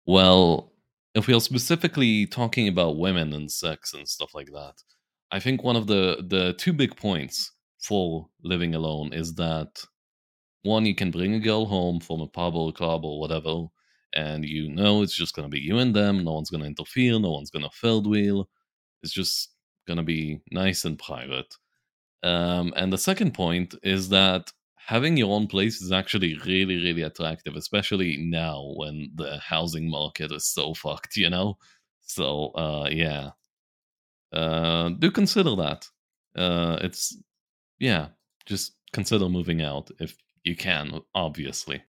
Well, if we are specifically talking about women and sex and stuff like that, I think one of the two big points for living alone is that one, you can bring a girl home from a pub or a club or whatever, and you know it's just gonna be you and them. No one's gonna interfere. No one's gonna third wheel. It's just gonna be nice and private. And the second point is that having your own place is actually really, really attractive, especially now when the housing market is so fucked, you know? So, yeah, do consider that. It's, yeah, just consider moving out if you can, obviously.